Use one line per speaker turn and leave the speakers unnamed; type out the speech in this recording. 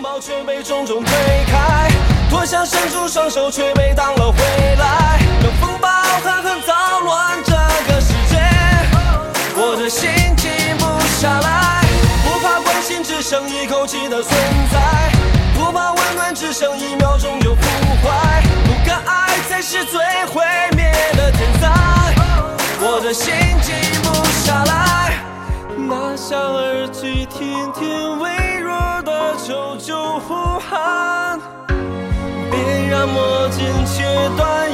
拥抱却被重重推开，多想伸出双手却被挡了回来，让风暴狠狠捣乱这个世界，我的心静不下来，不怕关心只剩一口气的存在，不怕温暖只剩1秒钟就腐坏，不敢爱才是最毁灭的天灾，我的心静不下来，拿下耳机听听微弱的求救呼喊，别让墨镜切断